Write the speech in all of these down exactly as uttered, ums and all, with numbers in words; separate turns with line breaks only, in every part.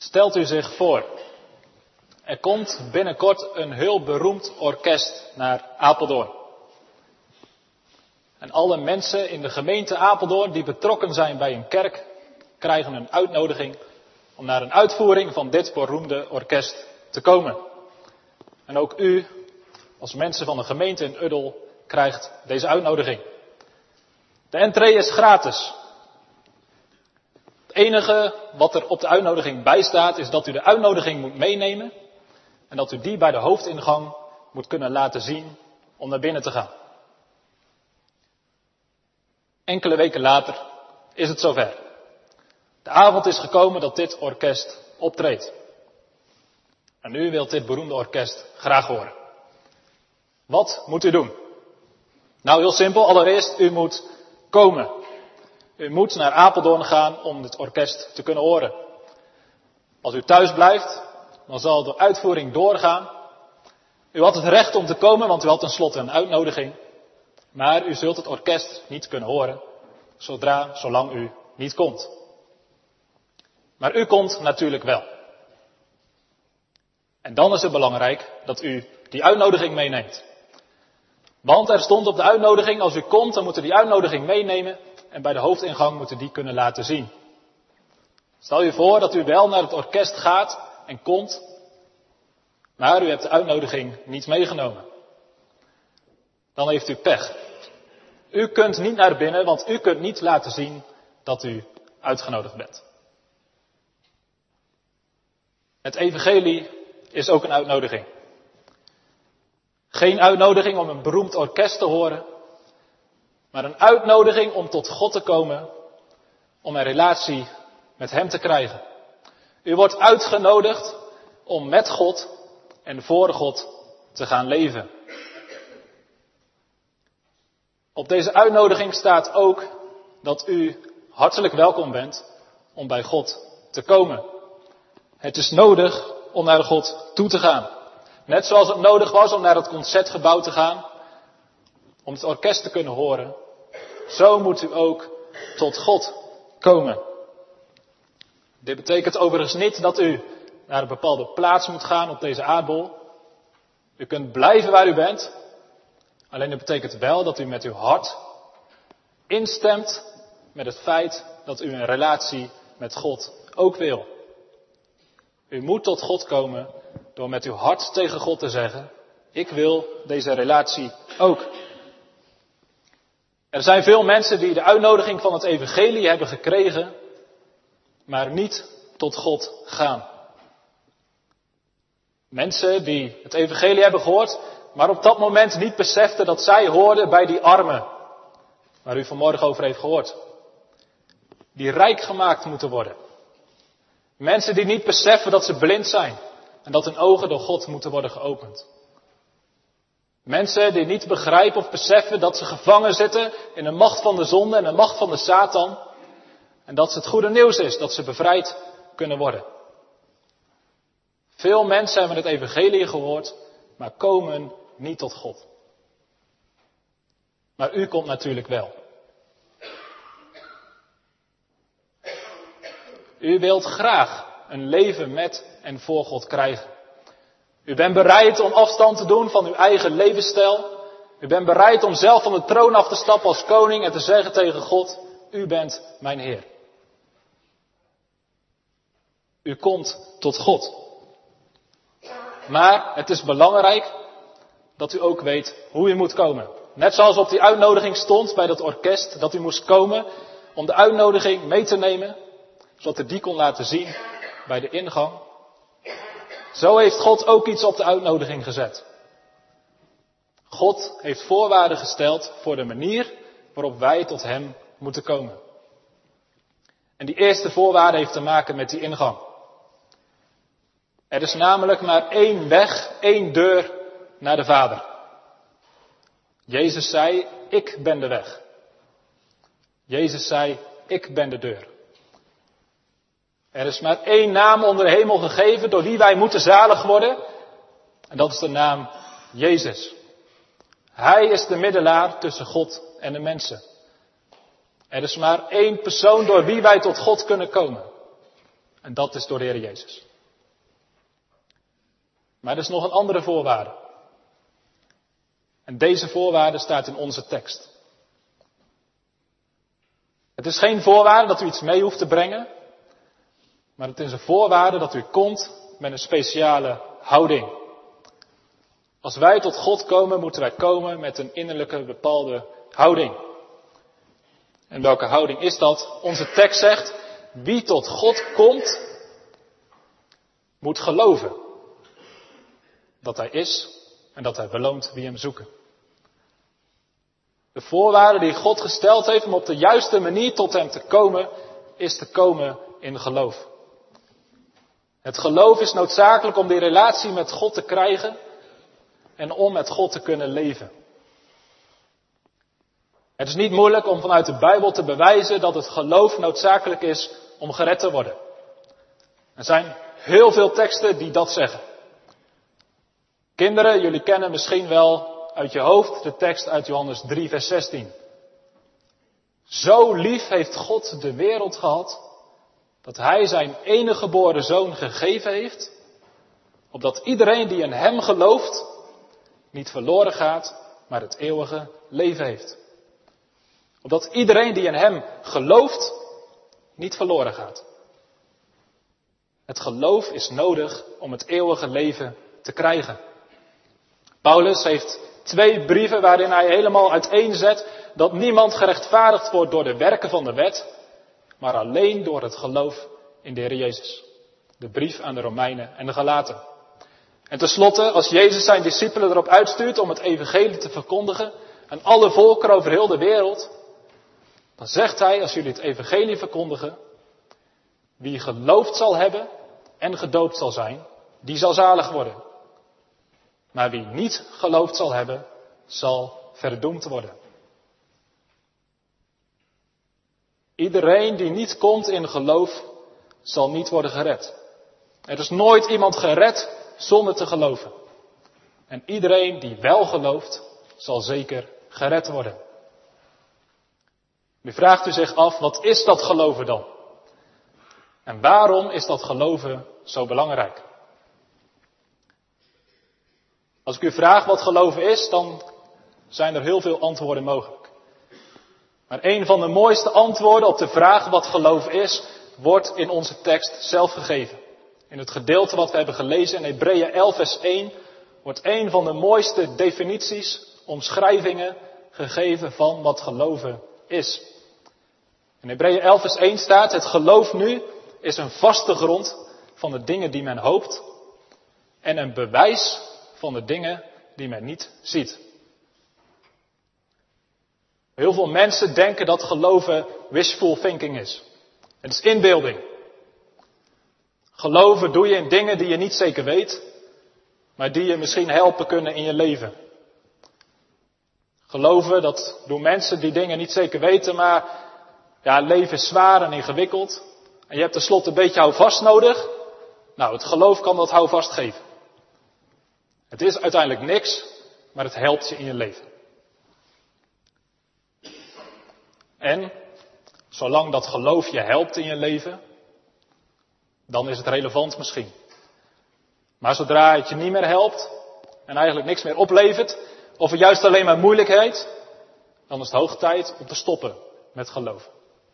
Stelt u zich voor, er komt binnenkort een heel beroemd orkest naar Apeldoorn. En alle mensen in de gemeente Apeldoorn die betrokken zijn bij een kerk, krijgen een uitnodiging om naar een uitvoering van dit beroemde orkest te komen. En ook u, als mensen van de gemeente in Uddel, krijgt deze uitnodiging. De entree is gratis. Het enige wat er op de uitnodiging bij staat is dat u de uitnodiging moet meenemen en dat u die bij de hoofdingang moet kunnen laten zien om naar binnen te gaan. Enkele weken later is het zover. De avond is gekomen dat dit orkest optreedt. En u wilt dit beroemde orkest graag horen. Wat moet u doen? Nou, heel simpel. Allereerst, u moet komen. U moet naar Apeldoorn gaan om het orkest te kunnen horen. Als u thuis blijft, dan zal de uitvoering doorgaan. U had het recht om te komen, want u had tenslotte een uitnodiging. Maar u zult het orkest niet kunnen horen, zodra, zolang u niet komt. Maar u komt natuurlijk wel. En dan is het belangrijk dat u die uitnodiging meeneemt. Want er stond op de uitnodiging, als u komt, dan moet u die uitnodiging meenemen en bij de hoofdingang moet u die kunnen laten zien. Stel u voor dat u wel naar het orkest gaat en komt, maar u hebt de uitnodiging niet meegenomen. Dan heeft u pech. U kunt niet naar binnen, want u kunt niet laten zien dat u uitgenodigd bent. Het evangelie is ook een uitnodiging. Geen uitnodiging om een beroemd orkest te horen, maar een uitnodiging om tot God te komen, om een relatie met Hem te krijgen. U wordt uitgenodigd om met God en voor God te gaan leven. Op deze uitnodiging staat ook dat u hartelijk welkom bent om bij God te komen. Het is nodig om naar God toe te gaan. Net zoals het nodig was om naar het concertgebouw te gaan, om het orkest te kunnen horen, zo moet u ook tot God komen. Dit betekent overigens niet dat u naar een bepaalde plaats moet gaan op deze aardbol. U kunt blijven waar u bent, alleen het betekent wel dat u met uw hart instemt met het feit dat u een relatie met God ook wil. U moet tot God komen door met uw hart tegen God te zeggen, ik wil deze relatie ook. Er zijn veel mensen die de uitnodiging van het evangelie hebben gekregen, maar niet tot God gaan. Mensen die het evangelie hebben gehoord, maar op dat moment niet beseften dat zij hoorden bij die armen, waar u vanmorgen over heeft gehoord. Die rijk gemaakt moeten worden. Mensen die niet beseffen dat ze blind zijn en dat hun ogen door God moeten worden geopend. Mensen die niet begrijpen of beseffen dat ze gevangen zitten in de macht van de zonde en de macht van de Satan. En dat het goede nieuws is dat ze bevrijd kunnen worden. Veel mensen hebben het evangelie gehoord, maar komen niet tot God. Maar u komt natuurlijk wel. U wilt graag een leven met en voor God krijgen. U bent bereid om afstand te doen van uw eigen levensstijl. U bent bereid om zelf van de troon af te stappen als koning en te zeggen tegen God, u bent mijn Heer. U komt tot God. Maar het is belangrijk dat u ook weet hoe u moet komen. Net zoals op die uitnodiging stond bij dat orkest, dat u moest komen om de uitnodiging mee te nemen, zodat u die kon laten zien bij de ingang. Zo heeft God ook iets op de uitnodiging gezet. God heeft voorwaarden gesteld voor de manier waarop wij tot Hem moeten komen. En die eerste voorwaarde heeft te maken met die ingang. Er is namelijk maar één weg, één deur naar de Vader. Jezus zei, ik ben de weg. Jezus zei, ik ben de deur. Er is maar één naam onder de hemel gegeven door wie wij moeten zalig worden. En dat is de naam Jezus. Hij is de middelaar tussen God en de mensen. Er is maar één persoon door wie wij tot God kunnen komen. En dat is door de Heer Jezus. Maar er is nog een andere voorwaarde. En deze voorwaarde staat in onze tekst. Het is geen voorwaarde dat u iets mee hoeft te brengen. Maar het is een voorwaarde dat u komt met een speciale houding. Als wij tot God komen, moeten wij komen met een innerlijke bepaalde houding. En welke houding is dat? Onze tekst zegt, wie tot God komt, moet geloven dat hij is en dat hij beloont wie hem zoeken. De voorwaarde die God gesteld heeft om op de juiste manier tot hem te komen, is te komen in geloof. Het geloof is noodzakelijk om die relatie met God te krijgen en om met God te kunnen leven. Het is niet moeilijk om vanuit de Bijbel te bewijzen dat het geloof noodzakelijk is om gered te worden. Er zijn heel veel teksten die dat zeggen. Kinderen, jullie kennen misschien wel uit je hoofd de tekst uit Johannes drie vers zestien. Zo lief heeft God de wereld gehad, dat hij zijn enige geboren zoon gegeven heeft, opdat iedereen die in hem gelooft, niet verloren gaat, maar het eeuwige leven heeft. Opdat iedereen die in hem gelooft, niet verloren gaat. Het geloof is nodig om het eeuwige leven te krijgen. Paulus heeft twee brieven waarin hij helemaal uiteenzet dat niemand gerechtvaardigd wordt door de werken van de wet, maar alleen door het geloof in de Heer Jezus. De brief aan de Romeinen en de Galaten. En tenslotte, als Jezus zijn discipelen erop uitstuurt om het evangelie te verkondigen aan alle volkeren over heel de wereld, dan zegt hij, als jullie het evangelie verkondigen, wie geloofd zal hebben en gedoopt zal zijn, die zal zalig worden. Maar wie niet geloofd zal hebben, zal verdoemd worden. Iedereen die niet komt in geloof, zal niet worden gered. Er is nooit iemand gered zonder te geloven. En iedereen die wel gelooft, zal zeker gered worden. Nu vraagt u zich af, wat is dat geloven dan? En waarom is dat geloven zo belangrijk? Als ik u vraag wat geloven is, dan zijn er heel veel antwoorden mogelijk. Maar een van de mooiste antwoorden op de vraag wat geloven is, wordt in onze tekst zelf gegeven. In het gedeelte wat we hebben gelezen in Hebreeën elf vers één wordt een van de mooiste definities, omschrijvingen gegeven van wat geloven is. In Hebreeën elf vers één staat, het geloof nu is een vaste grond van de dingen die men hoopt en een bewijs van de dingen die men niet ziet. Heel veel mensen denken dat geloven wishful thinking is. Het is inbeelding. Geloven doe je in dingen die je niet zeker weet, maar die je misschien helpen kunnen in je leven. Geloven, dat doen mensen die dingen niet zeker weten, maar ja, leven is zwaar en ingewikkeld. En je hebt tenslotte een beetje houvast nodig. Nou, het geloof kan dat houvast geven. Het is uiteindelijk niks, maar het helpt je in je leven. En, zolang dat geloof je helpt in je leven, dan is het relevant misschien. Maar zodra het je niet meer helpt en eigenlijk niks meer oplevert, of er juist alleen maar moeilijkheid, dan is het hoog tijd om te stoppen met geloven.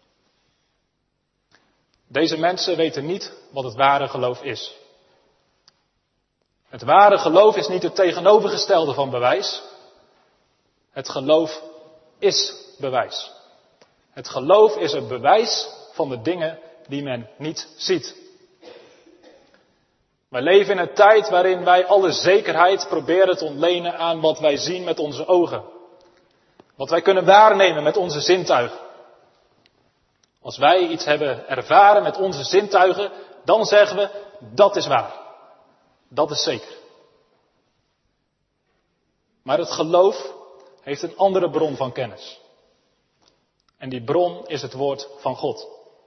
Deze mensen weten niet wat het ware geloof is. Het ware geloof is niet het tegenovergestelde van bewijs. Het geloof is bewijs. Het geloof is het bewijs van de dingen die men niet ziet. Wij leven in een tijd waarin wij alle zekerheid proberen te ontlenen aan wat wij zien met onze ogen. Wat wij kunnen waarnemen met onze zintuigen. Als wij iets hebben ervaren met onze zintuigen, dan zeggen we, dat is waar. Dat is zeker. Maar het geloof heeft een andere bron van kennis. En die bron is het woord van God.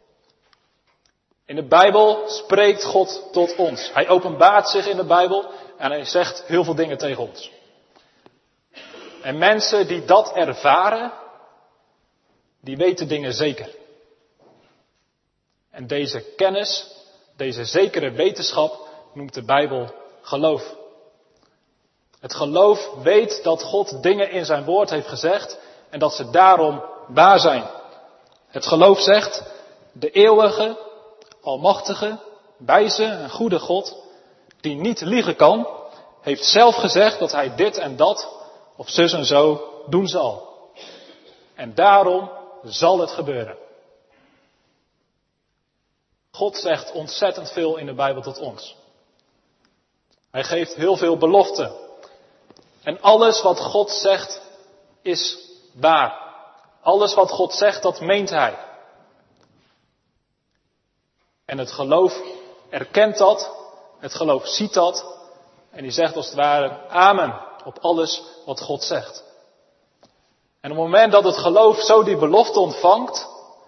In de Bijbel spreekt God tot ons. Hij openbaart zich in de Bijbel en hij zegt heel veel dingen tegen ons. En mensen die dat ervaren, die weten dingen zeker. En deze kennis Deze zekere wetenschap noemt de Bijbel geloof. Het geloof weet dat God dingen in zijn woord heeft gezegd en dat ze daarom waar zijn. Het geloof zegt, de eeuwige, almachtige, wijze en goede God, die niet liegen kan, heeft zelf gezegd dat hij dit en dat, of zus en zo, doen zal. En daarom zal het gebeuren. God zegt ontzettend veel in de Bijbel tot ons. Hij geeft heel veel beloften. En alles wat God zegt is waar. Alles wat God zegt, dat meent hij. En het geloof erkent dat. Het geloof ziet dat. En die zegt als het ware amen op alles wat God zegt. En op het moment dat het geloof zo die belofte ontvangt,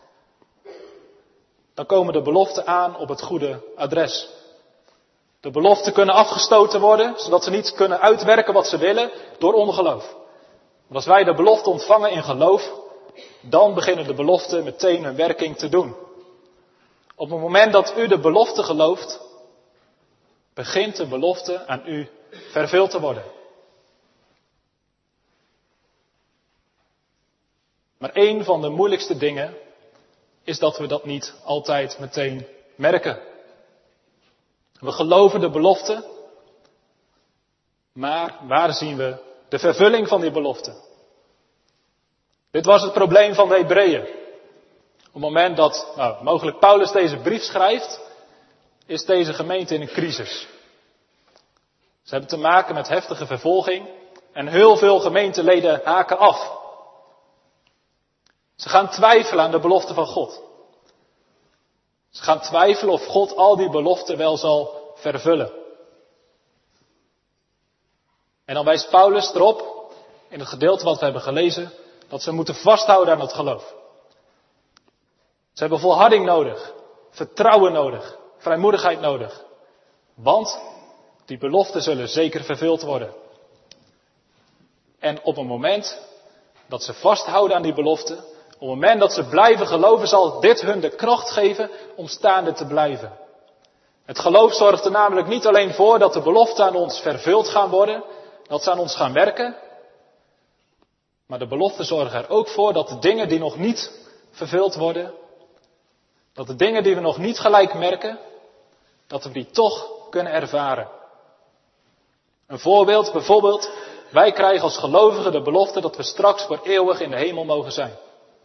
dan komen de beloften aan op het goede adres. De beloften kunnen afgestoten worden, zodat ze niet kunnen uitwerken wat ze willen door ongeloof. Maar als wij de belofte ontvangen in geloof, dan beginnen de beloften meteen hun werking te doen. Op het moment dat u de belofte gelooft, begint de belofte aan u vervuld te worden. Maar een van de moeilijkste dingen is dat we dat niet altijd meteen merken. We geloven de belofte, maar waar zien we de vervulling van die belofte? Dit was het probleem van de Hebreeën. Op het moment dat nou, mogelijk Paulus deze brief schrijft, is deze gemeente in een crisis. Ze hebben te maken met heftige vervolging en heel veel gemeenteleden haken af. Ze gaan twijfelen aan de belofte van God. Ze gaan twijfelen of God al die beloften wel zal vervullen. En dan wijst Paulus erop, in het gedeelte wat we hebben gelezen, dat ze moeten vasthouden aan het geloof. Ze hebben volharding nodig, vertrouwen nodig, vrijmoedigheid nodig. Want die beloften zullen zeker vervuld worden. En op het moment dat ze vasthouden aan die beloften, op het moment dat ze blijven geloven, zal dit hun de kracht geven om staande te blijven. Het geloof zorgt er namelijk niet alleen voor dat de beloften aan ons vervuld gaan worden, dat ze aan ons gaan werken. Maar de beloften zorgen er ook voor dat de dingen die nog niet vervuld worden, dat de dingen die we nog niet gelijk merken, dat we die toch kunnen ervaren. Een voorbeeld, bijvoorbeeld, wij krijgen als gelovigen de belofte dat we straks voor eeuwig in de hemel mogen zijn.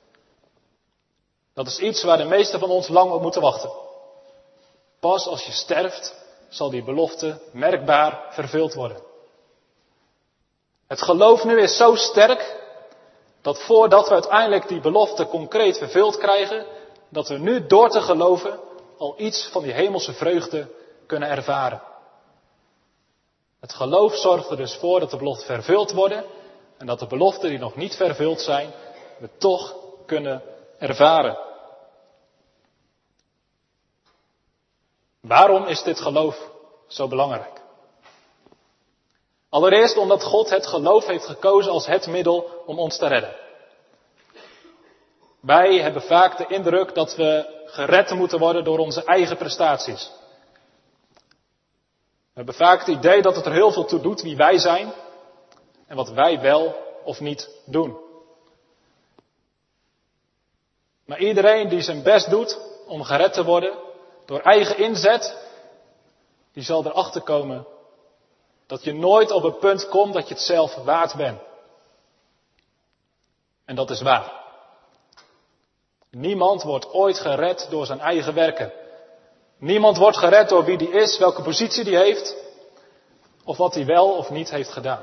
Dat is iets waar de meesten van ons lang op moeten wachten. Pas als je sterft, zal die belofte merkbaar vervuld worden. Het geloof nu is zo sterk, dat voordat we uiteindelijk die belofte concreet vervuld krijgen, dat we nu door te geloven al iets van die hemelse vreugde kunnen ervaren. Het geloof zorgt er dus voor dat de beloften vervuld worden en dat de beloften die nog niet vervuld zijn, we toch kunnen ervaren. Waarom is dit geloof zo belangrijk? Allereerst omdat God het geloof heeft gekozen als het middel om ons te redden. Wij hebben vaak de indruk dat we gered moeten worden door onze eigen prestaties. We hebben vaak het idee dat het er heel veel toe doet wie wij zijn en wat wij wel of niet doen. Maar iedereen die zijn best doet om gered te worden door eigen inzet, die zal erachter komen dat je nooit op het punt komt dat je het zelf waard bent. En dat is waar. Niemand wordt ooit gered door zijn eigen werken. Niemand wordt gered door wie die is, welke positie die heeft, of wat hij wel of niet heeft gedaan.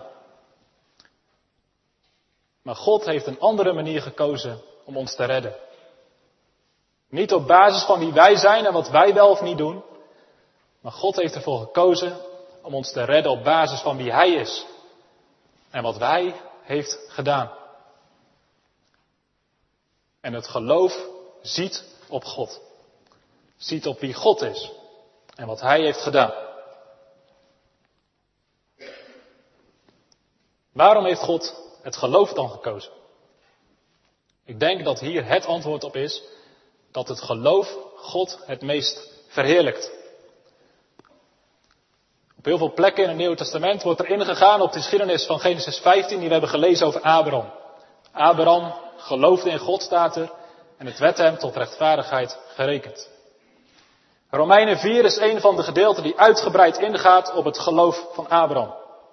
Maar God heeft een andere manier gekozen om ons te redden. Niet op basis van wie wij zijn en wat wij wel of niet doen, maar God heeft ervoor gekozen om ons te redden op basis van wie Hij is en wat Hij heeft gedaan. En het geloof ziet op God. Ziet op wie God is en wat Hij heeft gedaan. Waarom heeft God het geloof dan gekozen? Ik denk dat hier het antwoord op is dat het geloof God het meest verheerlijkt. heel veel plekken in het Nieuwe Testament wordt er ingegaan op de geschiedenis van Genesis vijftien die we hebben gelezen over Abraham. Abraham geloofde in God, staat er, en het werd hem tot rechtvaardigheid gerekend. Romeinen vier is een van de gedeelten die uitgebreid ingaat op het geloof van Abraham.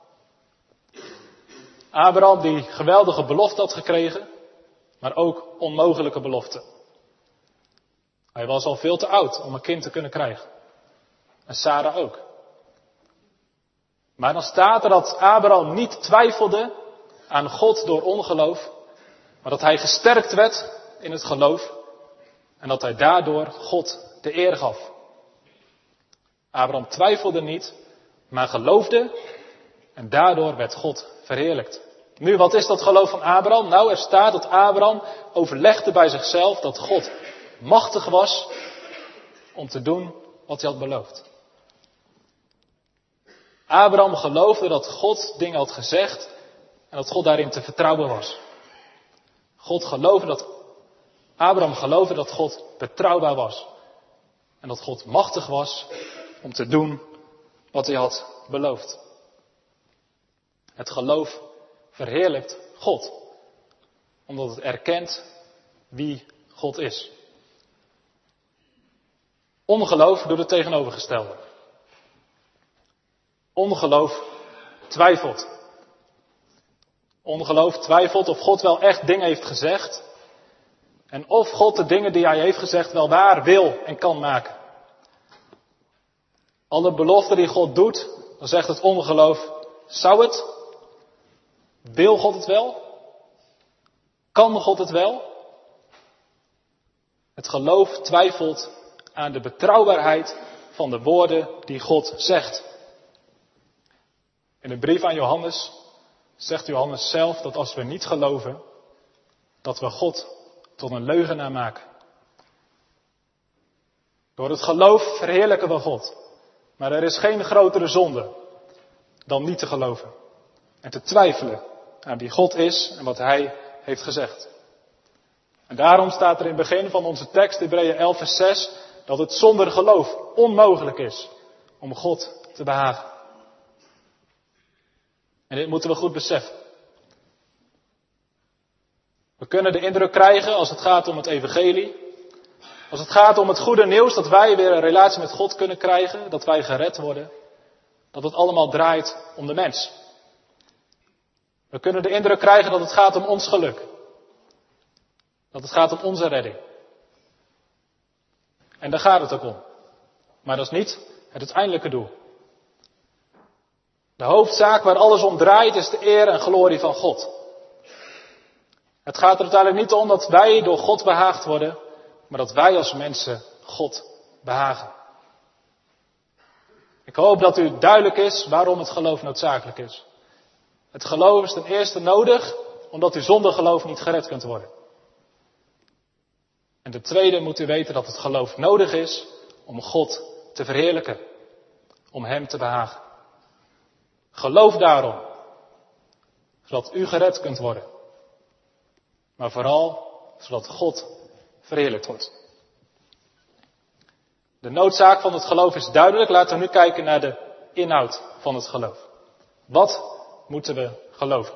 Abraham die geweldige belofte had gekregen, maar ook onmogelijke belofte. Hij was al veel te oud om een kind te kunnen krijgen. En Sarah ook. Maar dan staat er dat Abraham niet twijfelde aan God door ongeloof, maar dat hij gesterkt werd in het geloof en dat hij daardoor God de eer gaf. Abraham twijfelde niet, maar geloofde en daardoor werd God verheerlijkt. Nu, wat is dat geloof van Abraham? Nou, er staat dat Abraham overlegde bij zichzelf dat God machtig was om te doen wat hij had beloofd. Abraham geloofde dat God dingen had gezegd en dat God daarin te vertrouwen was. God geloofde dat, Abraham geloofde dat God betrouwbaar was. En dat God machtig was om te doen wat hij had beloofd. Het geloof verheerlijkt God. Omdat het erkent wie God is. Ongeloof doet het tegenovergestelde. Ongeloof twijfelt. Ongeloof twijfelt of God wel echt dingen heeft gezegd. En of God de dingen die hij heeft gezegd wel waar wil en kan maken. Alle beloften die God doet, dan zegt het ongeloof, zou het? Wil God het wel? Kan God het wel? Het geloof twijfelt aan de betrouwbaarheid van de woorden die God zegt. In de brief aan Johannes zegt Johannes zelf dat als we niet geloven, dat we God tot een leugenaar maken. Door het geloof verheerlijken we God. Maar er is geen grotere zonde dan niet te geloven. En te twijfelen aan wie God is en wat Hij heeft gezegd. En daarom staat er in het begin van onze tekst, Hebreeën elf vers zes, dat het zonder geloof onmogelijk is om God te behagen. En dit moeten we goed beseffen. We kunnen de indruk krijgen als het gaat om het evangelie. Als het gaat om het goede nieuws dat wij weer een relatie met God kunnen krijgen. Dat wij gered worden. Dat het allemaal draait om de mens. We kunnen de indruk krijgen dat het gaat om ons geluk. Dat het gaat om onze redding. En daar gaat het ook om. Maar dat is niet het uiteindelijke doel. De hoofdzaak waar alles om draait is de eer en glorie van God. Het gaat er uiteindelijk niet om dat wij door God behaagd worden, maar dat wij als mensen God behagen. Ik hoop dat u duidelijk is waarom het geloof noodzakelijk is. Het geloof is ten eerste nodig, omdat u zonder geloof niet gered kunt worden. En ten tweede moet u weten dat het geloof nodig is om God te verheerlijken. Om Hem te behagen. Geloof daarom, zodat u gered kunt worden. Maar vooral, zodat God verheerlijkt wordt. De noodzaak van het geloof is duidelijk. Laten we nu kijken naar de inhoud van het geloof. Wat moeten we geloven?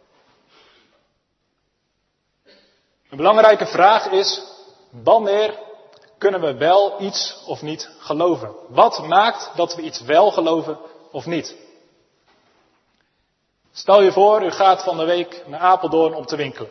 Een belangrijke vraag is, wanneer kunnen we wel iets of niet geloven? Wat maakt dat we iets wel geloven of niet? Stel je voor, u gaat van de week naar Apeldoorn om te winkelen.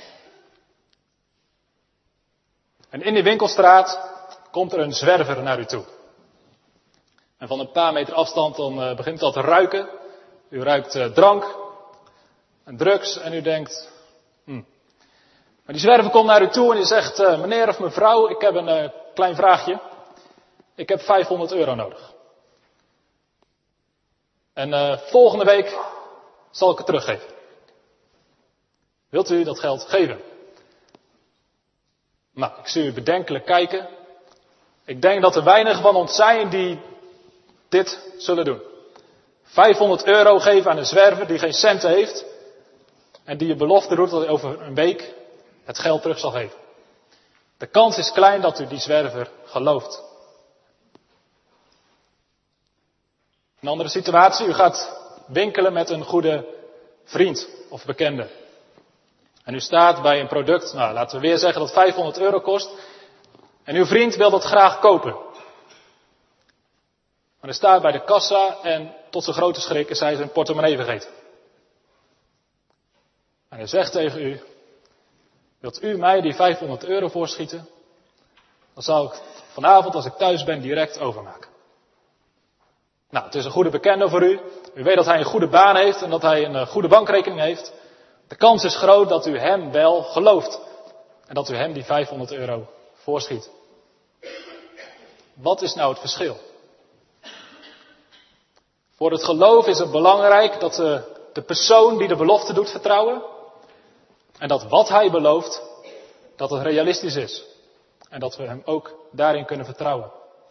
En in die winkelstraat komt er een zwerver naar u toe. En van een paar meter afstand dan uh, begint het al te ruiken. U ruikt uh, drank en drugs en u denkt... Hmm. Maar die zwerver komt naar u toe en die zegt... Uh, meneer of mevrouw, ik heb een uh, klein vraagje. Ik heb vijfhonderd euro nodig. En uh, volgende week zal ik het teruggeven. Wilt u dat geld geven? Nou, ik zie u bedenkelijk kijken. Ik denk dat er weinig van ons zijn die dit zullen doen. vijfhonderd euro geven aan een zwerver die geen centen heeft. En die je belofte doet dat hij over een week het geld terug zal geven. De kans is klein dat u die zwerver gelooft. Een andere situatie, u gaat winkelen met een goede vriend of bekende. En u staat bij een product, nou laten we weer zeggen dat vijfhonderd euro kost. En uw vriend wil dat graag kopen. Maar hij staat bij de kassa en tot zijn grote schrik is hij zijn portemonnee vergeten. En hij zegt tegen u, wilt u mij die vijfhonderd euro voorschieten? Dan zal ik vanavond als ik thuis ben direct overmaken. Nou, het is een goede bekende voor u. U weet dat hij een goede baan heeft en dat hij een goede bankrekening heeft. De kans is groot dat u hem wel gelooft. En dat u hem die vijfhonderd euro voorschiet. Wat is nou het verschil? Voor het geloof is het belangrijk dat de, de persoon die de belofte doet vertrouwen. En dat wat hij belooft, dat het realistisch is. En dat we hem ook daarin kunnen vertrouwen.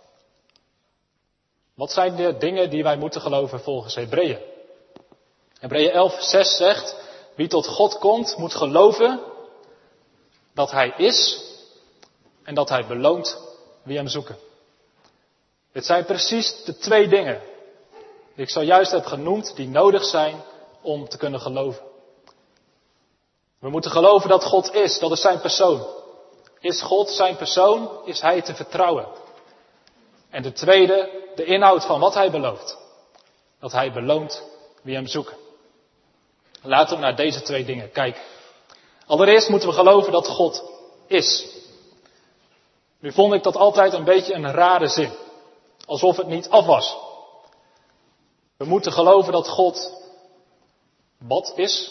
Wat zijn de dingen die wij moeten geloven volgens Hebreeën? Hebreeën elf zes zegt, wie tot God komt moet geloven dat hij is en dat hij beloont wie hem zoeken. Dit zijn precies de twee dingen die ik zojuist heb genoemd, die nodig zijn om te kunnen geloven. We moeten geloven dat God is, dat is zijn persoon. Is God zijn persoon, is hij te vertrouwen. En de tweede, de inhoud van wat hij belooft. Dat hij beloont wie hem zoeken. Laten we naar deze twee dingen kijken. Allereerst moeten we geloven dat God is. Nu vond ik dat altijd een beetje een rare zin. Alsof het niet af was. We moeten geloven dat God wat is.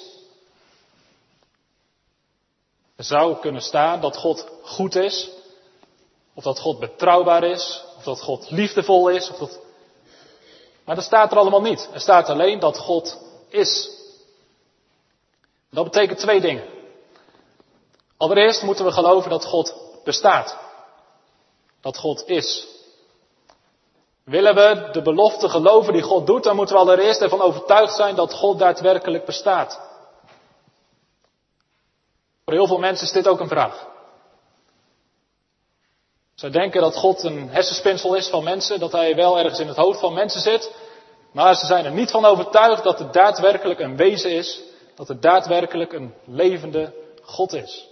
Er zou kunnen staan dat God goed is. Of dat God betrouwbaar is. Of dat God liefdevol is. Of dat... Maar dat staat er allemaal niet. Er staat alleen dat God is. Dat betekent twee dingen. Allereerst moeten we geloven dat God bestaat. Dat God is. Willen we de belofte geloven die God doet, dan moeten we allereerst ervan overtuigd zijn dat God daadwerkelijk bestaat. Voor heel veel mensen is dit ook een vraag. Zij denken dat God een hersenspinsel is van mensen, dat hij wel ergens in het hoofd van mensen zit. Maar ze zijn er niet van overtuigd dat het daadwerkelijk een wezen is. Dat het daadwerkelijk een levende God is.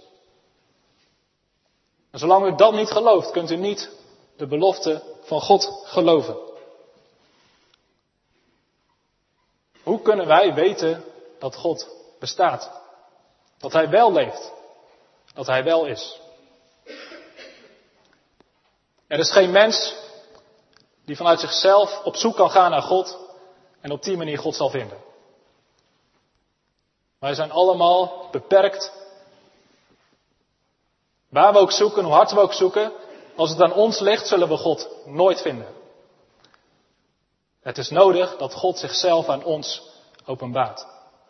En zolang u dat niet gelooft, kunt u niet de belofte van God geloven. Hoe kunnen wij weten dat God bestaat? Dat hij wel leeft. Dat hij wel is. Er is geen mens die vanuit zichzelf op zoek kan gaan naar God en op die manier God zal vinden. Wij zijn allemaal beperkt. Waar we ook zoeken, hoe hard we ook zoeken, als het aan ons ligt, zullen we God nooit vinden. Het is nodig dat God zichzelf aan ons openbaart.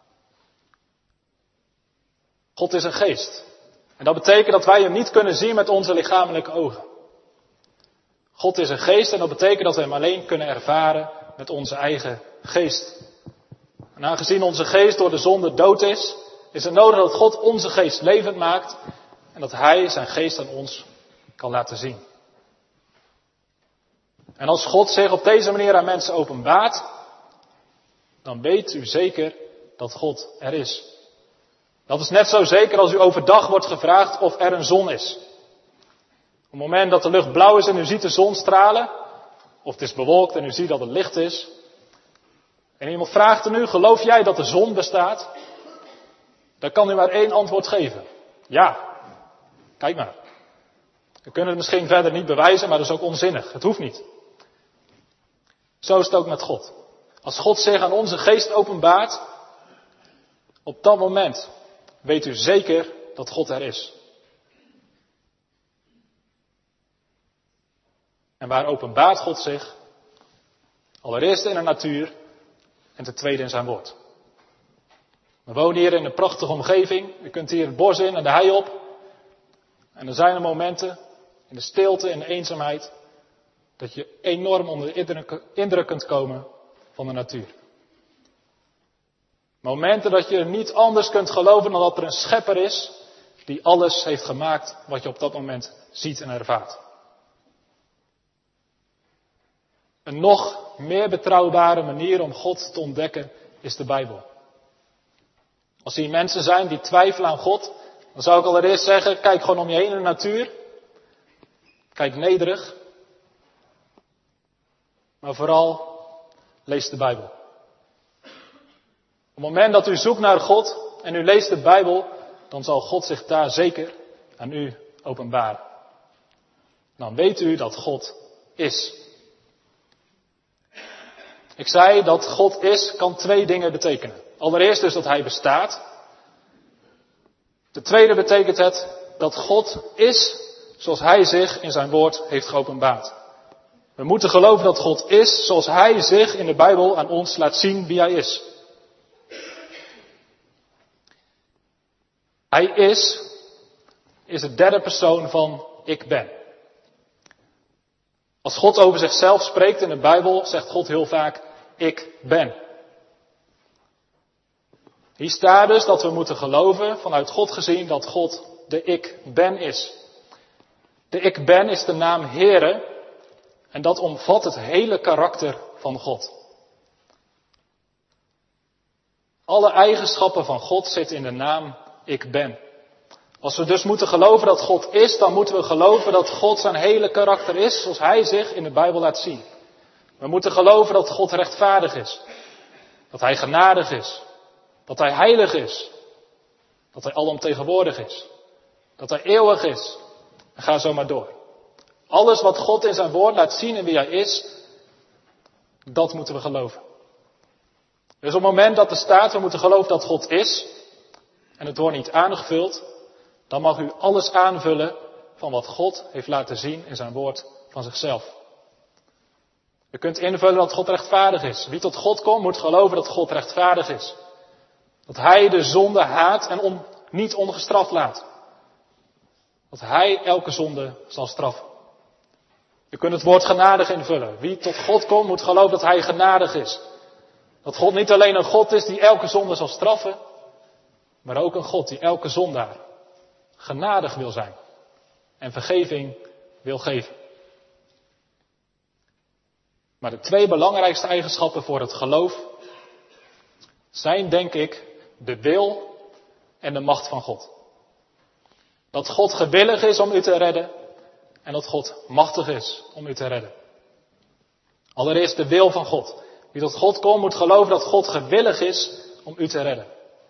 God is een geest. En dat betekent dat wij hem niet kunnen zien met onze lichamelijke ogen. God is een geest en dat betekent dat we hem alleen kunnen ervaren met onze eigen geest. En aangezien onze geest door de zonde dood is, is het nodig dat God onze geest levend maakt en dat hij zijn geest aan ons kan laten zien. En als God zich op deze manier aan mensen openbaart, dan weet u zeker dat God er is. Dat is net zo zeker als u overdag wordt gevraagd of er een zon is. Op het moment dat de lucht blauw is en u ziet de zon stralen, of het is bewolkt en u ziet dat het licht is, en iemand vraagt er u, geloof jij dat de zon bestaat? Dan kan u maar één antwoord geven. Ja. Kijk maar. We kunnen het misschien verder niet bewijzen, maar dat is ook onzinnig. Het hoeft niet. Zo is het ook met God. Als God zich aan onze geest openbaart, op dat moment weet u zeker dat God er is. En waar openbaart God zich? Allereerst in de natuur en ten tweede in zijn woord. We wonen hier in een prachtige omgeving. U kunt hier het bos in en de hei op. En er zijn er momenten in de stilte en de eenzaamheid dat je enorm onder de indruk kunt komen van de natuur. Momenten dat je niet anders kunt geloven dan dat er een schepper is die alles heeft gemaakt wat je op dat moment ziet en ervaart. Een nog meer betrouwbare manier om God te ontdekken is de Bijbel. Als hier mensen zijn die twijfelen aan God, dan zou ik allereerst zeggen, kijk gewoon om je heen in de natuur. Kijk nederig. Maar vooral, lees de Bijbel. Op het moment dat u zoekt naar God en u leest de Bijbel, dan zal God zich daar zeker aan u openbaren. Dan weet u dat God is. Ik zei dat God is, kan twee dingen betekenen. Allereerst dus dat hij bestaat. De tweede betekent het dat God is zoals hij zich in zijn woord heeft geopenbaard. We moeten geloven dat God is zoals hij zich in de Bijbel aan ons laat zien wie hij is. Hij is, is de derde persoon van ik ben. Als God over zichzelf spreekt in de Bijbel, zegt God heel vaak, ik ben. Hier staat dus dat we moeten geloven, vanuit God gezien, dat God de ik ben is. De ik ben is de naam Heere en dat omvat het hele karakter van God. Alle eigenschappen van God zitten in de naam ik ben. Als we dus moeten geloven dat God is, dan moeten we geloven dat God zijn hele karakter is, zoals hij zich in de Bijbel laat zien. We moeten geloven dat God rechtvaardig is. Dat hij genadig is. Dat hij heilig is. Dat hij alomtegenwoordig is. Dat hij eeuwig is. En ga zo maar door. Alles wat God in zijn woord laat zien en wie hij is, dat moeten we geloven. Dus op het moment dat er staat, we moeten geloven dat God is, en het wordt niet aangevuld, dan mag u alles aanvullen van wat God heeft laten zien in zijn woord van zichzelf. U kunt invullen dat God rechtvaardig is. Wie tot God komt, moet geloven dat God rechtvaardig is. Dat hij de zonde haat en on, niet ongestraft laat. Dat hij elke zonde zal straffen. U kunt het woord genadig invullen. Wie tot God komt, moet geloven dat hij genadig is. Dat God niet alleen een God is die elke zonde zal straffen, maar ook een God die elke zondaar genadig wil zijn en vergeving wil geven. Maar de twee belangrijkste eigenschappen voor het geloof zijn, denk ik, de wil en de macht van God. Dat God gewillig is om u te redden en dat God machtig is om u te redden. Allereerst de wil van God. Wie tot God komt moet geloven dat God gewillig is om u te redden.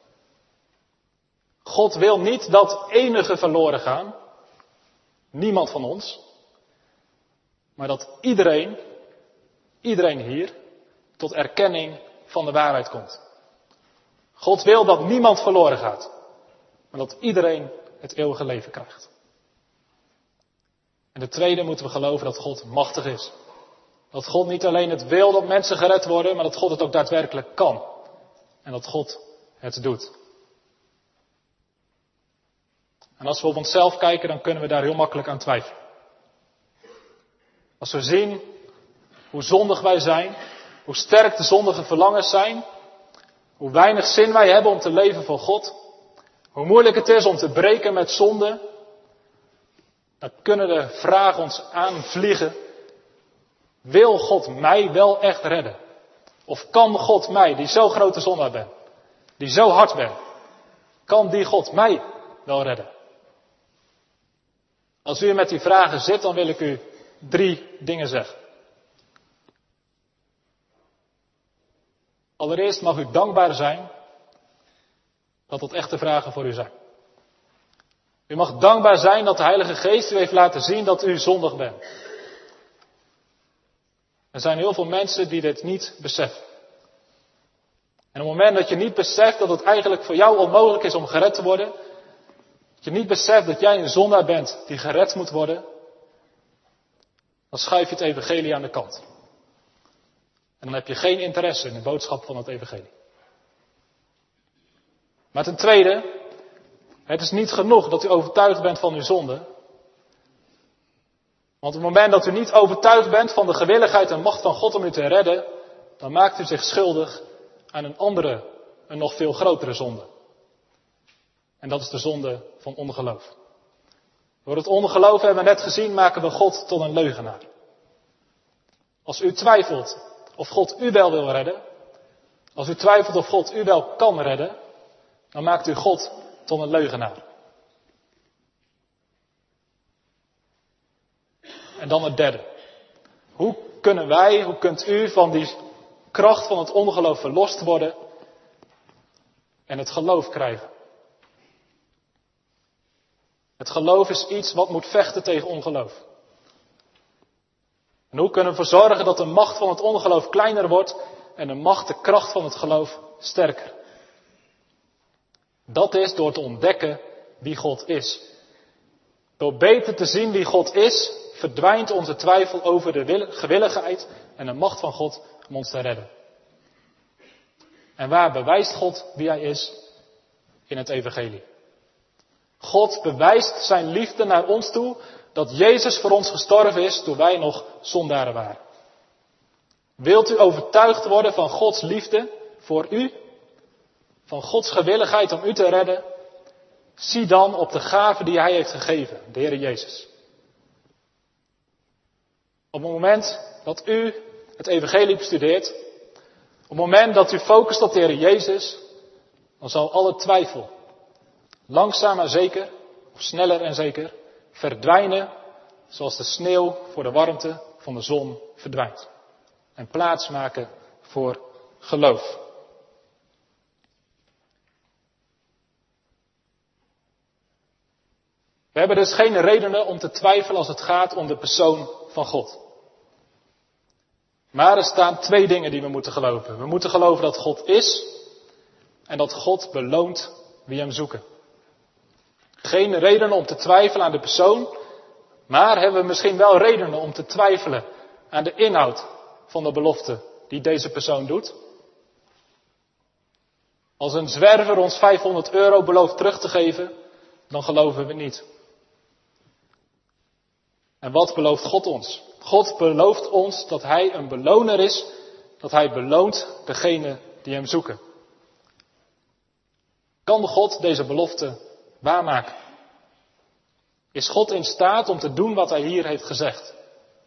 God wil niet dat enige verloren gaan, niemand van ons, maar dat iedereen, iedereen hier, tot erkenning van de waarheid komt. God wil dat niemand verloren gaat, maar dat iedereen het eeuwige leven krijgt. En de tweede moeten we geloven dat God machtig is. Dat God niet alleen het wil dat mensen gered worden, maar dat God het ook daadwerkelijk kan. En dat God het doet. En als we op onszelf kijken, dan kunnen we daar heel makkelijk aan twijfelen. Als we zien hoe zondig wij zijn, hoe sterk de zondige verlangens zijn, hoe weinig zin wij hebben om te leven voor God, hoe moeilijk het is om te breken met zonde, dan kunnen de vragen ons aanvliegen: wil God mij wel echt redden? Of kan God mij, die zo grote zondaar ben, die zo hard ben, kan die God mij wel redden? Als u met die vragen zit, dan wil ik u drie dingen zeggen. Allereerst mag u dankbaar zijn dat dat echte vragen voor u zijn. U mag dankbaar zijn dat de Heilige Geest u heeft laten zien dat u zondig bent. Er zijn heel veel mensen die dit niet beseffen. En op het moment dat je niet beseft dat het eigenlijk voor jou onmogelijk is om gered te worden, dat je niet beseft dat jij een zondaar bent die gered moet worden, dan schuif je het evangelie aan de kant. En dan heb je geen interesse in de boodschap van het evangelie. Maar ten tweede, het is niet genoeg dat u overtuigd bent van uw zonde. Want op het moment dat u niet overtuigd bent van de gewilligheid en macht van God om u te redden, dan maakt u zich schuldig aan een andere, een nog veel grotere zonde. En dat is de zonde van ongeloof. Door het ongeloof, hebben we net gezien, maken we God tot een leugenaar. Als u twijfelt of God u wel wil redden, als u twijfelt of God u wel kan redden, dan maakt u God tot een leugenaar. En dan het derde. Hoe kunnen wij, hoe kunt u van die kracht van het ongeloof verlost worden en het geloof krijgen? Het geloof is iets wat moet vechten tegen ongeloof. En hoe kunnen we ervoor zorgen dat de macht van het ongeloof kleiner wordt en de macht, de kracht van het geloof sterker? Dat is door te ontdekken wie God is. Door beter te zien wie God is, verdwijnt onze twijfel over de gewilligheid en de macht van God om ons te redden. En waar bewijst God wie Hij is? In het evangelie. God bewijst zijn liefde naar ons toe, dat Jezus voor ons gestorven is toen wij nog zondaren waren. Wilt u overtuigd worden van Gods liefde voor u? Van Gods gewilligheid om u te redden? Zie dan op de gave die Hij heeft gegeven, de Heer Jezus. Op het moment dat u het evangelie bestudeert, op het moment dat u focust op de Heer Jezus, dan zal alle twijfel, langzaam maar zeker, of sneller en zeker, verdwijnen zoals de sneeuw voor de warmte van de zon verdwijnt. En plaats maken voor geloof. We hebben dus geen redenen om te twijfelen als het gaat om de persoon van God. Maar er staan twee dingen die we moeten geloven. We moeten geloven dat God is en dat God beloont wie Hem zoeken. Geen redenen om te twijfelen aan de persoon, maar hebben we misschien wel redenen om te twijfelen aan de inhoud van de belofte die deze persoon doet. Als een zwerver ons vijfhonderd euro belooft terug te geven, dan geloven we niet. En wat belooft God ons? God belooft ons dat Hij een beloner is, dat Hij beloont degene die Hem zoeken. Kan God deze belofte waarmaken? Is God in staat om te doen wat Hij hier heeft gezegd?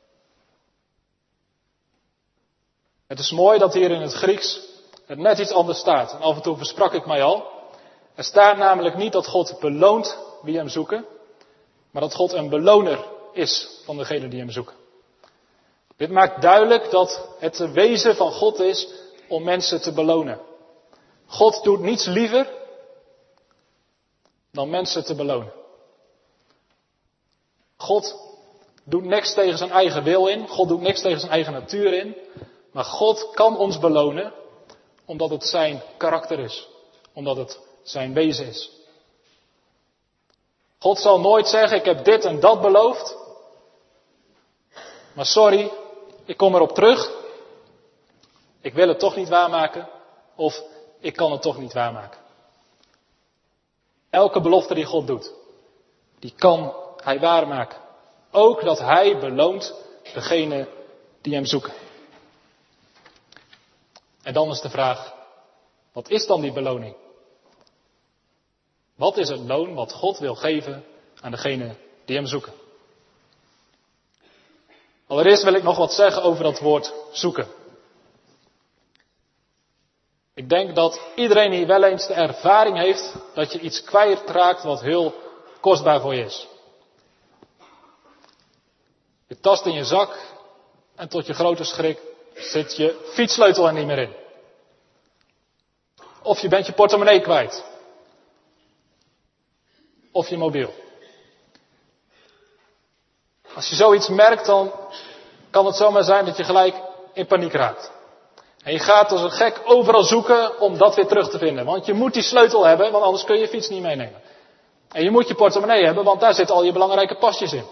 Het is mooi dat hier in het Grieks het net iets anders staat. En af en toe versprak ik mij al. Er staat namelijk niet dat God beloont wie Hem zoeken, maar dat God een beloner is van degene die Hem zoeken. Dit maakt duidelijk dat het de wezen van God is om mensen te belonen. God doet niets liever dan mensen te belonen. God doet niks tegen zijn eigen wil in. God doet niks tegen zijn eigen natuur in. Maar God kan ons belonen omdat het zijn karakter is. Omdat het zijn wezen is. God zal nooit zeggen, ik heb dit en dat beloofd. Maar sorry, ik kom erop terug. Ik wil het toch niet waarmaken. Of ik kan het toch niet waarmaken. Elke belofte die God doet, die kan Hij waarmaken. Ook dat Hij beloont degene die Hem zoeken. En dan is de vraag, wat is dan die beloning? Wat is het loon wat God wil geven aan degene die Hem zoeken? Allereerst wil ik nog wat zeggen over dat woord zoeken. Ik denk dat iedereen hier wel eens de ervaring heeft dat je iets kwijtraakt wat heel kostbaar voor je is. Je tast in je zak en tot je grote schrik zit je fietssleutel er niet meer in. Of je bent je portemonnee kwijt. Of je mobiel. Als je zoiets merkt, dan kan het zomaar zijn dat je gelijk in paniek raakt. En je gaat als een gek overal zoeken om dat weer terug te vinden. Want je moet die sleutel hebben, want anders kun je je fiets niet meenemen. En je moet je portemonnee hebben, want daar zitten al je belangrijke pasjes in.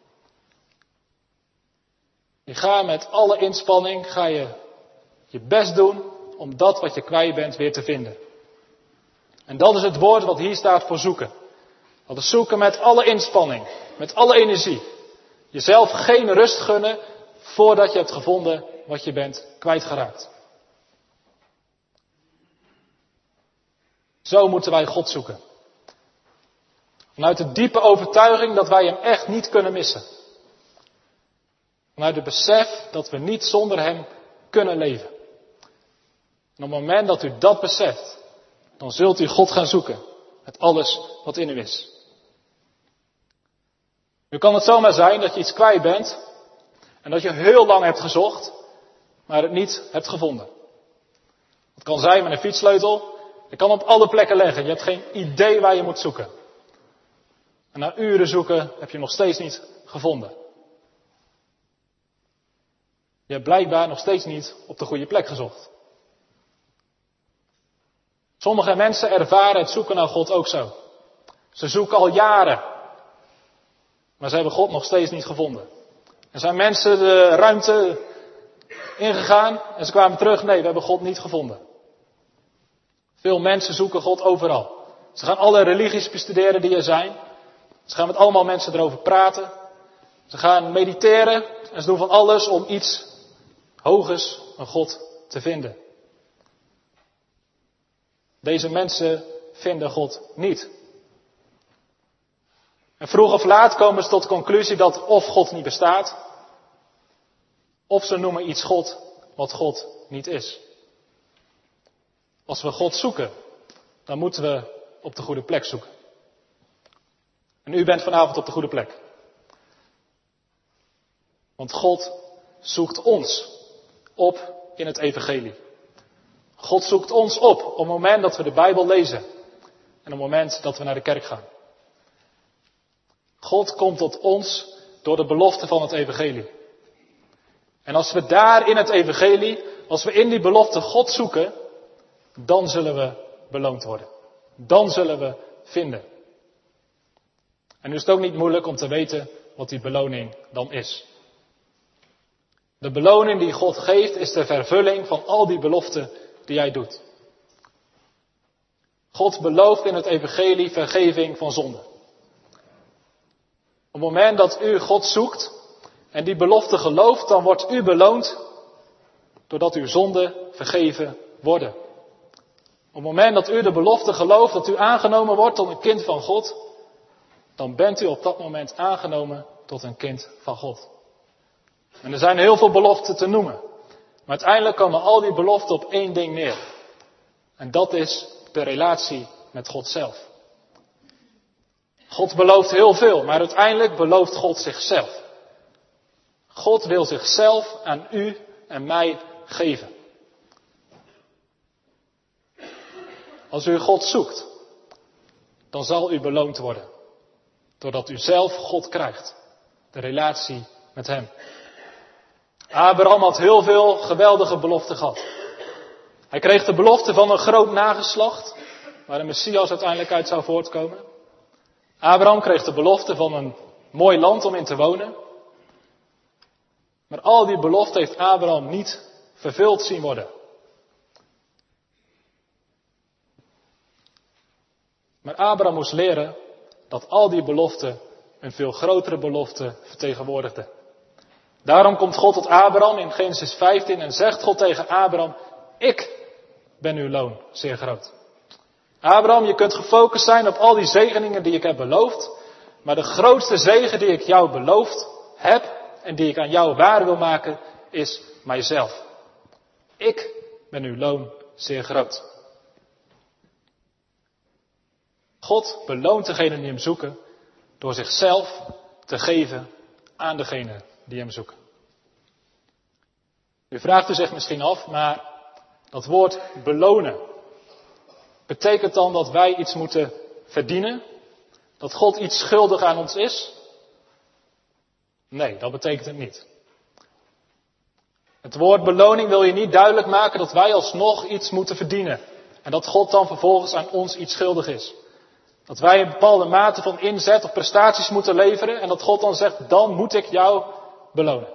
Je gaat met alle inspanning, ga je je best doen om dat wat je kwijt bent weer te vinden. En dat is het woord wat hier staat voor zoeken. Dat is zoeken met alle inspanning, met alle energie. Jezelf geen rust gunnen voordat je hebt gevonden wat je bent kwijtgeraakt. Zo moeten wij God zoeken. Vanuit de diepe overtuiging dat wij Hem echt niet kunnen missen. Vanuit het besef dat we niet zonder Hem kunnen leven. En op het moment dat u dat beseft, dan zult u God gaan zoeken met alles wat in u is. Nu kan het zomaar zijn dat je iets kwijt bent en dat je heel lang hebt gezocht, maar het niet hebt gevonden. Het kan zijn met een fietssleutel, je kan op alle plekken leggen, je hebt geen idee waar je moet zoeken. En na uren zoeken heb je hem nog steeds niet gevonden. Je hebt blijkbaar nog steeds niet op de goede plek gezocht. Sommige mensen ervaren het zoeken naar God ook zo. Ze zoeken al jaren, maar ze hebben God nog steeds niet gevonden. Er zijn mensen de ruimte ingegaan en ze kwamen terug, nee, we hebben God niet gevonden. Veel mensen zoeken God overal. Ze gaan alle religies bestuderen die er zijn. Ze gaan met allemaal mensen erover praten. Ze gaan mediteren en ze doen van alles om iets hogers, een God, te vinden. Deze mensen vinden God niet. En vroeg of laat komen ze tot de conclusie dat of God niet bestaat, of ze noemen iets God wat God niet is. Als we God zoeken, dan moeten we op de goede plek zoeken. En u bent vanavond op de goede plek. Want God zoekt ons op in het evangelie. God zoekt ons op op het moment dat we de Bijbel lezen. En op het moment dat we naar de kerk gaan. God komt tot ons door de belofte van het evangelie. En als we daar in het evangelie, als we in die belofte God zoeken, dan zullen we beloond worden. Dan zullen we vinden. En nu is het ook niet moeilijk om te weten wat die beloning dan is. De beloning die God geeft is de vervulling van al die beloften die hij doet. God belooft in het evangelie vergeving van zonde. Op het moment dat u God zoekt en die belofte gelooft, dan wordt u beloond doordat uw zonden vergeven worden. Op het moment dat u de belofte gelooft, dat u aangenomen wordt tot een kind van God, dan bent u op dat moment aangenomen tot een kind van God. En er zijn heel veel beloften te noemen. Maar uiteindelijk komen al die beloften op één ding neer. En dat is de relatie met God zelf. God belooft heel veel, maar uiteindelijk belooft God zichzelf. God wil zichzelf aan u en mij geven. Als u God zoekt, dan zal u beloond worden. Doordat u zelf God krijgt. De relatie met hem. Abraham had heel veel geweldige beloften gehad. Hij kreeg de belofte van een groot nageslacht, waar de Messias uiteindelijk uit zou voortkomen. Abraham kreeg de belofte van een mooi land om in te wonen. Maar al die beloften heeft Abraham niet vervuld zien worden. Maar Abraham moest leren dat al die beloften een veel grotere belofte vertegenwoordigden. Daarom komt God tot Abraham in Genesis vijftien en zegt God tegen Abraham, ik ben uw loon zeer groot. Abraham, je kunt gefocust zijn op al die zegeningen die ik heb beloofd, maar de grootste zegen die ik jou beloofd heb en die ik aan jou waar wil maken, is mijzelf. Ik ben uw loon zeer groot. God beloont degenen die hem zoeken door zichzelf te geven aan degenen die hem zoeken. U vraagt u zich misschien af, maar dat woord belonen, betekent dan dat wij iets moeten verdienen? Dat God iets schuldig aan ons is? Nee, dat betekent het niet. Het woord beloning wil je niet duidelijk maken dat wij alsnog iets moeten verdienen. En dat God dan vervolgens aan ons iets schuldig is. Dat wij een bepaalde mate van inzet of prestaties moeten leveren. En dat God dan zegt, dan moet ik jou belonen.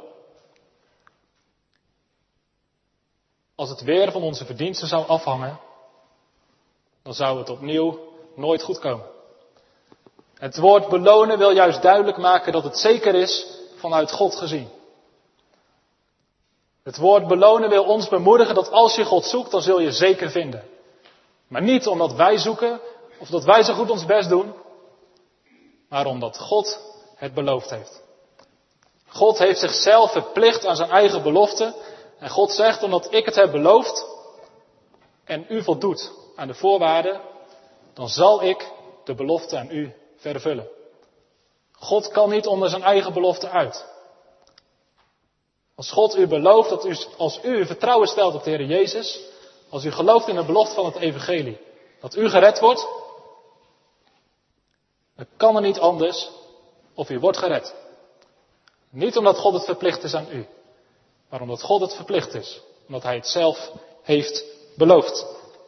Als het weer van onze verdiensten zou afhangen, dan zou het opnieuw nooit goed komen. Het woord belonen wil juist duidelijk maken dat het zeker is vanuit God gezien. Het woord belonen wil ons bemoedigen dat als je God zoekt, dan zul je zeker vinden. Maar niet omdat wij zoeken of dat wij zo goed ons best doen, maar omdat God het beloofd heeft. God heeft zichzelf verplicht aan zijn eigen belofte, En God zegt, omdat ik het heb beloofd en u voldoet aan de voorwaarden, dan zal ik de belofte aan u vervullen. God kan niet onder zijn eigen belofte uit. Als God u belooft dat u, als u vertrouwen stelt op de Heer Jezus, als u gelooft in de belofte van het evangelie, dat u gered wordt, dan kan er niet anders of u wordt gered. Niet omdat God het verplicht is aan u, maar omdat God het verplicht is, omdat Hij het zelf heeft beloofd.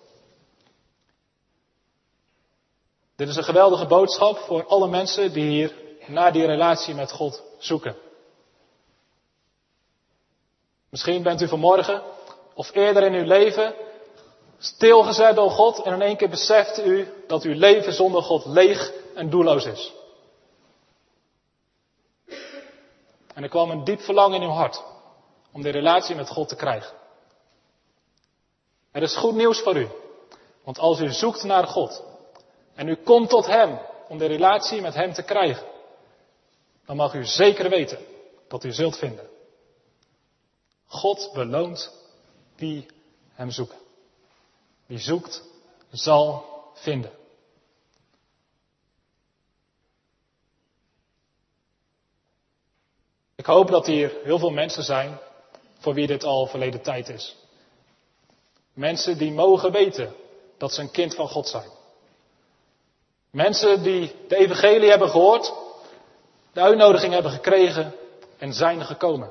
Dit is een geweldige boodschap voor alle mensen die hier naar die relatie met God zoeken. Misschien bent u vanmorgen of eerder in uw leven stilgezet door God en in één keer beseft u dat uw leven zonder God leeg en doelloos is. En er kwam een diep verlangen in uw hart om die relatie met God te krijgen. Er is goed nieuws voor u, want als u zoekt naar God en u komt tot Hem om de relatie met Hem te krijgen, dan mag u zeker weten dat u zult vinden. God beloont wie Hem zoeken. Wie zoekt, zal vinden. Ik hoop dat hier heel veel mensen zijn voor wie dit al verleden tijd is. Mensen die mogen weten dat ze een kind van God zijn. Mensen die de evangelie hebben gehoord, de uitnodiging hebben gekregen en zijn gekomen.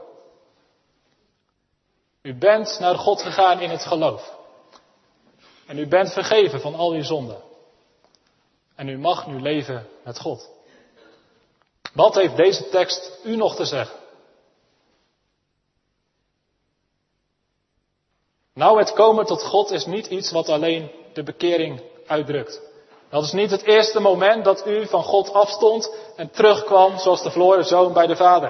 U bent naar God gegaan in het geloof. En u bent vergeven van al uw zonden. En u mag nu leven met God. Wat heeft deze tekst u nog te zeggen? Nou, het komen tot God is niet iets wat alleen de bekering uitdrukt. Dat is niet het eerste moment dat u van God afstond en terugkwam zoals de verloren zoon bij de Vader.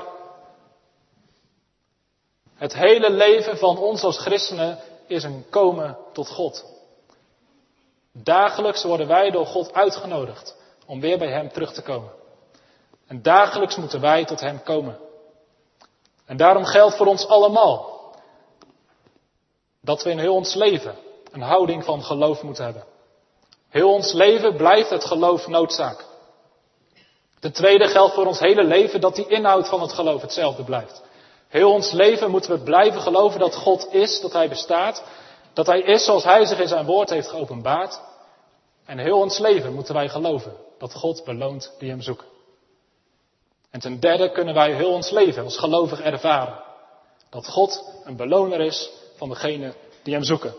Het hele leven van ons als christenen is een komen tot God. Dagelijks worden wij door God uitgenodigd om weer bij Hem terug te komen. En dagelijks moeten wij tot Hem komen. En daarom geldt voor ons allemaal dat we in heel ons leven een houding van geloof moeten hebben. Heel ons leven blijft het geloof noodzaak. Ten tweede geldt voor ons hele leven dat die inhoud van het geloof hetzelfde blijft. Heel ons leven moeten we blijven geloven dat God is, dat Hij bestaat. Dat Hij is zoals Hij zich in zijn woord heeft geopenbaard. En heel ons leven moeten wij geloven dat God beloont die Hem zoeken. En ten derde kunnen wij heel ons leven als gelovig ervaren. Dat God een beloner is van degenen die Hem zoeken.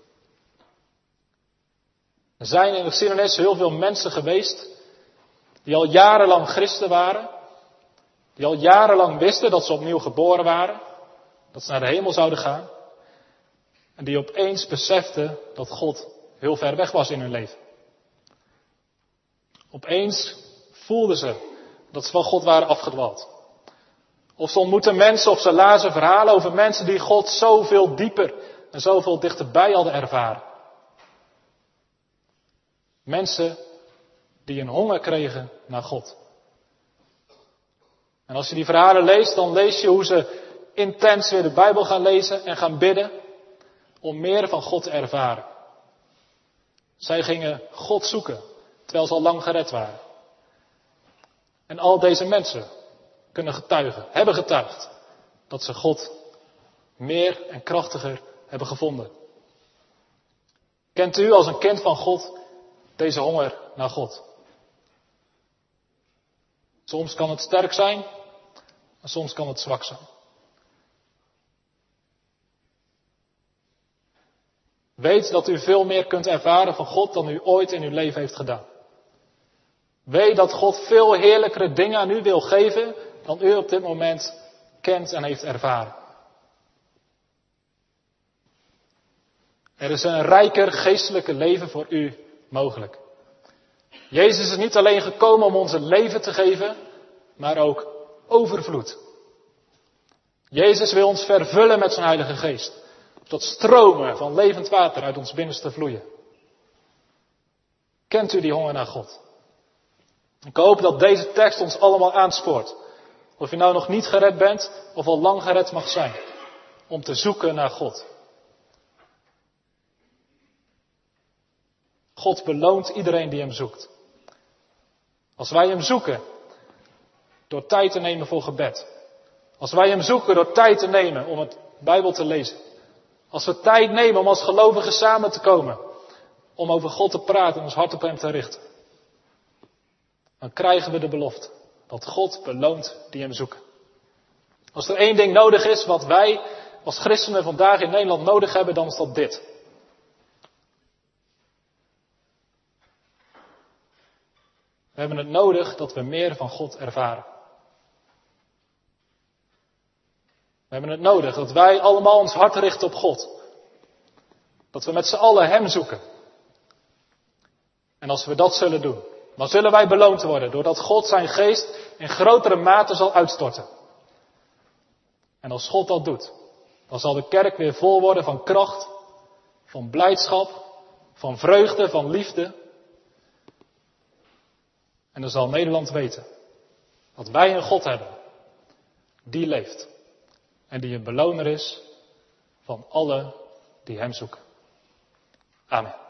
Er zijn in de geschiedenis heel veel mensen geweest die al jarenlang christen waren. Die al jarenlang wisten dat ze opnieuw geboren waren. Dat ze naar de hemel zouden gaan. En die opeens beseften dat God heel ver weg was in hun leven. Opeens voelden ze dat ze van God waren afgedwaald. Of ze ontmoetten mensen of ze lazen verhalen over mensen die God zoveel dieper en zoveel dichterbij hadden ervaren. Mensen die een honger kregen naar God. En als je die verhalen leest, dan lees je hoe ze intens weer de Bijbel gaan lezen en gaan bidden om meer van God te ervaren. Zij gingen God zoeken, terwijl ze al lang gered waren. En al deze mensen kunnen getuigen, hebben getuigd, dat ze God meer en krachtiger hebben gevonden. Kent u als een kind van God deze honger naar God? Soms kan het sterk zijn, en soms kan het zwak zijn. Weet dat u veel meer kunt ervaren van God dan u ooit in uw leven heeft gedaan. Weet dat God veel heerlijkere dingen aan u wil geven dan u op dit moment kent en heeft ervaren. Er is een rijker geestelijke leven voor u mogelijk. Jezus is niet alleen gekomen om ons een leven te geven, maar ook overvloed. Jezus wil ons vervullen met zijn Heilige Geest. Tot stromen van levend water uit ons binnenste vloeien. Kent u die honger naar God? Ik hoop dat deze tekst ons allemaal aanspoort. Of je nou nog niet gered bent of al lang gered mag zijn. om te zoeken naar God. God beloont iedereen die hem zoekt. Als wij hem zoeken door tijd te nemen voor gebed. Als wij hem zoeken door tijd te nemen om het Bijbel te lezen. Als we tijd nemen om als gelovigen samen te komen. Om over God te praten en ons hart op hem te richten. Dan krijgen we de belofte dat God beloont die hem zoeken. Als er één ding nodig is wat wij als christenen vandaag in Nederland nodig hebben, dan is dat dit. We hebben het nodig dat we meer van God ervaren. We hebben het nodig dat wij allemaal ons hart richten op God. Dat we met z'n allen hem zoeken. En als we dat zullen doen, dan zullen wij beloond worden doordat God zijn geest in grotere mate zal uitstorten. En als God dat doet, dan zal de kerk weer vol worden van kracht, van blijdschap, van vreugde, van liefde. En dan zal Nederland weten dat wij een God hebben die leeft. En die een beloner is van allen die hem zoeken. Amen.